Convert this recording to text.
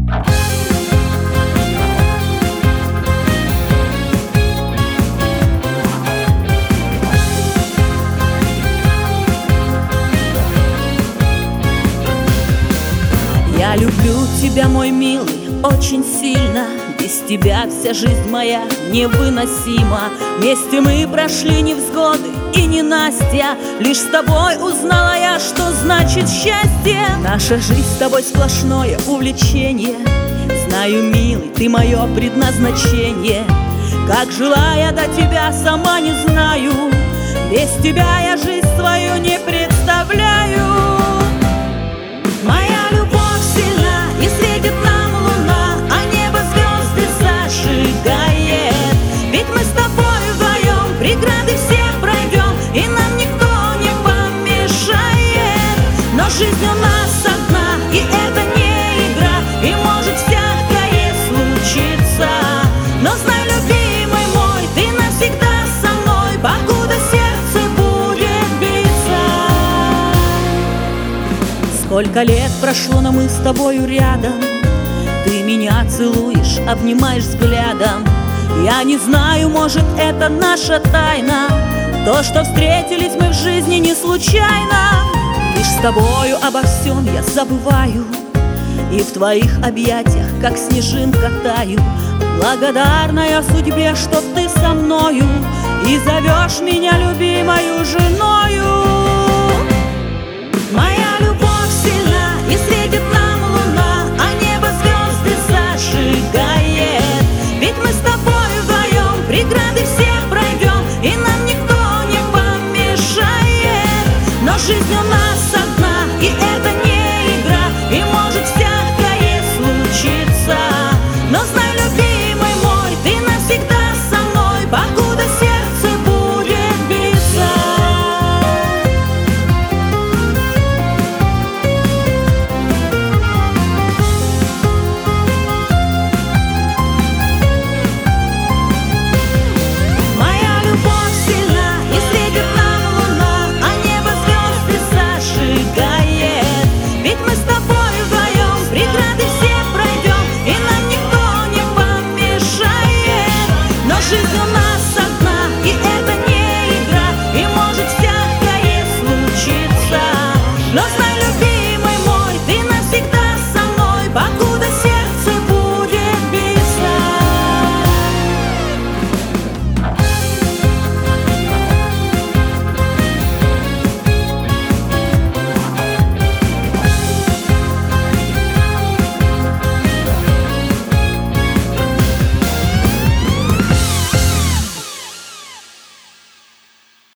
Я люблю тебя, мой милый, очень сильно. Без тебя вся жизнь моя невыносима. Вместе мы прошли невзгоды и ненастья. Лишь с тобой узнала я, что значит счастье. Наша жизнь с тобой сплошное увлечение. Знаю, милый, ты мое предназначение. Как жила я до тебя, сама не знаю. Без тебя я жизнь свою не представляю. Моя любовь сильна, и светит нам луна, а небо звезды зажигает. Ведь мы с тобой вдвоем преграды все пройдем, и нам никто не помешает. Но жизнь у нас одна, и это не игра, и может всякое случиться. Но знай, любимый мой, ты навсегда со мной, покуда сердце будет биться. Сколько лет прошло, но мы с тобою рядом. Ты меня целуешь, обнимаешь взглядом. Я не знаю, может, это наша тайна. То, что встретились мы в жизни не случайно. Лишь с тобою обо всем я забываю, и в твоих объятиях, как снежинка, таю. Благодарная судьбе, что ты со мною, и зовешь меня любимою женою.